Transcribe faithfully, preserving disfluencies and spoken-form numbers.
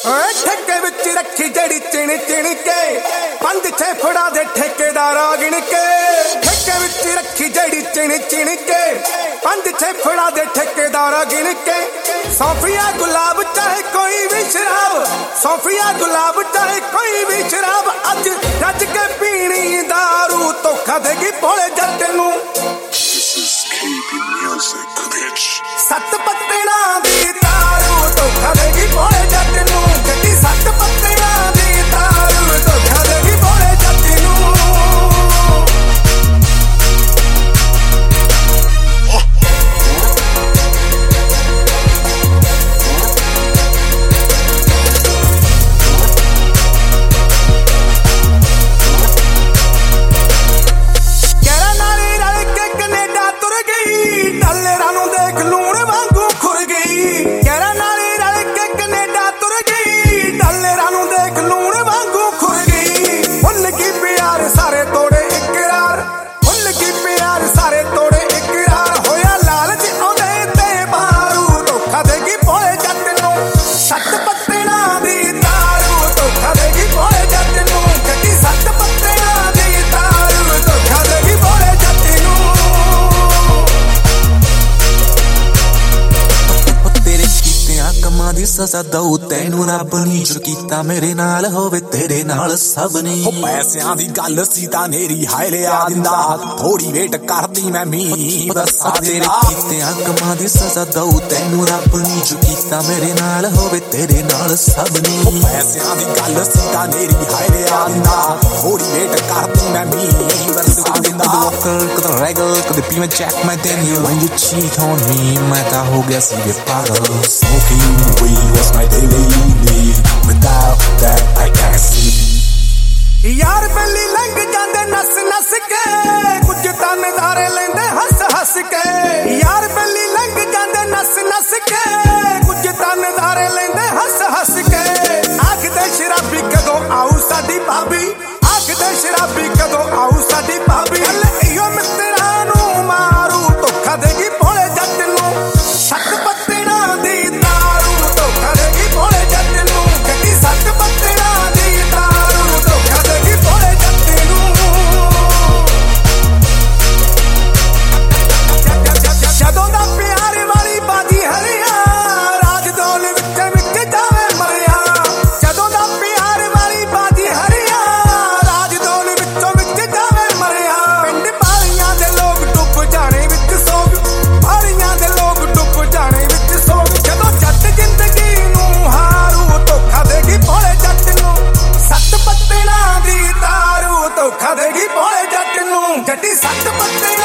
ठेके विच रखी जड़ी चिण चिण के पंज छे फड़ा दे ठेकेदार गिण के ठेके विच रखी जड़ी चिण चिण के पंज छे फड़ा दे ठेकेदार गिण के सौफिया गुलाब चाहे कोई भी शराब सौफिया गुलाब चाहे कोई भी शराब अज रज के पीनी दारू धोखा देगी भोले जट नूं सत पत्तियां दी दारू धोखा देगी भोले जट नूं गड्डी सत पत्तियां दी दारू धोखा देगी भोले जट नूं सजा दऊ तैनू रब नी जो कीता मेरे नाल होवे तेरे नाल सब नी हो पैसियां दी गल सी तां नेरी हाय लिया दिंदा थोड़ी वेट करदी मैं मी दस्सा तेरे कीतियां कमां दी सजा दऊ तैनू रब नी जो कीता मेरे नाल होवे तेरे नाल सब नी हो पैसियां दी गल सी तां नेरी हाय लिया दिंदा थोड़ी वेट करदी मैं मी दस्सा दिंदा कद रेगल कद पी मैं चेक मैं then you when you cheat on me मैं ता हो गया सी वे पागल smoking weed was my daily need without that I can't sleep यार पहली लंघ जांदे नस नस के कुछ तन दारे लेंदे हस हस के यार पहली लंघ जांदे नस नस के कुछ तन दारे लेंदे हस हस के आखदे शराबी कदों आऊ साडी भाभी आखदे शराबी कदों आऊ साडी भाभी इयो मित्तरां नूं मारू धोखा देगी भोले जट नूं सत पत्तियां दी दारू धोखा देगी भोले जट नूं गड्डी सत पत्तियां दी दारू धोखा देगी भोले जट नूं जदों दा प्यार वाली बाजी हरिया राज दौल विच विच जावे मरिया जदों दा प्यार वाली बाजी हरिया राज दौल विचों विच जावे मरिया पिंड पालियां दे लोग डुब जाने विच सोग पालियां दे लोग डुब जाने विच सोग जदों जट जिंदगी नूं हारू धोखा देगी भोले जट नूं सत पत्तियां दी दारू धोखा देगी भोले जट नूं गड्डी सत पत्तियां